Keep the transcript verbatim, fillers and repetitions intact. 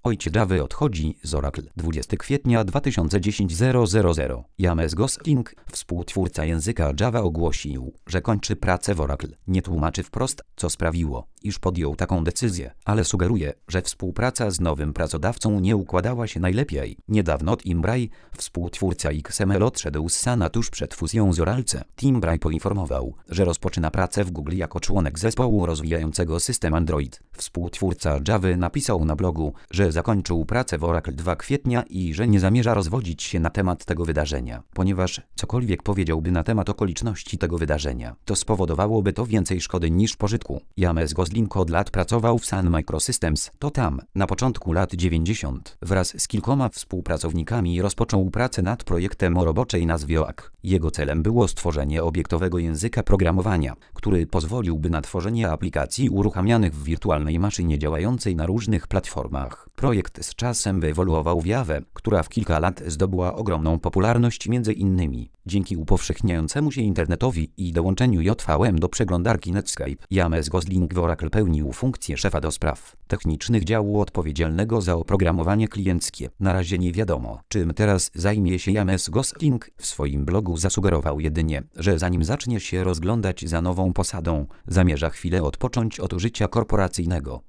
Ojciec Java odchodzi z Oracle. dwudziestego kwietnia dwa tysiące dziesiątego zero zero zero. James Gosling, współtwórca języka Java, ogłosił, że kończy pracę w Oracle. Nie tłumaczy wprost, co sprawiło, iż podjął taką decyzję, ale sugeruje, że współpraca z nowym pracodawcą nie układała się najlepiej. Niedawno Tim Bray, współtwórca X M L, odszedł z Sana tuż przed fuzją z Oracle. Tim Bray poinformował, że rozpoczyna pracę w Google jako członek zespołu rozwijającego system Android. Współtwórca Java napisał na blogu, że zakończył pracę w Oracle drugiego kwietnia i że nie zamierza rozwodzić się na temat tego wydarzenia, ponieważ cokolwiek powiedziałby na temat okoliczności tego wydarzenia, to spowodowałoby to więcej szkody niż pożytku. James Gosling od lat pracował w Sun Microsystems. To tam, na początku lat dziewięćdziesiątych, wraz z kilkoma współpracownikami rozpoczął pracę nad projektem o roboczej nazwie O A K. Jego celem było stworzenie obiektowego języka programowania, który pozwoliłby na tworzenie aplikacji uruchamianych w wirtualnej maszynie działającej na różnych platformach. Projekt z czasem wyewoluował w Jawę, która w kilka lat zdobyła ogromną popularność między innymi dzięki upowszechniającemu się internetowi i dołączeniu J V M do przeglądarki Netscape. James Gosling w Oracle pełnił funkcję szefa do spraw technicznych działu odpowiedzialnego za oprogramowanie klienckie. Na razie nie wiadomo, czym teraz zajmie się James Gosling. W swoim blogu zasugerował jedynie, że zanim zacznie się rozglądać za nową posadą, zamierza chwilę odpocząć od życia korporacyjnego.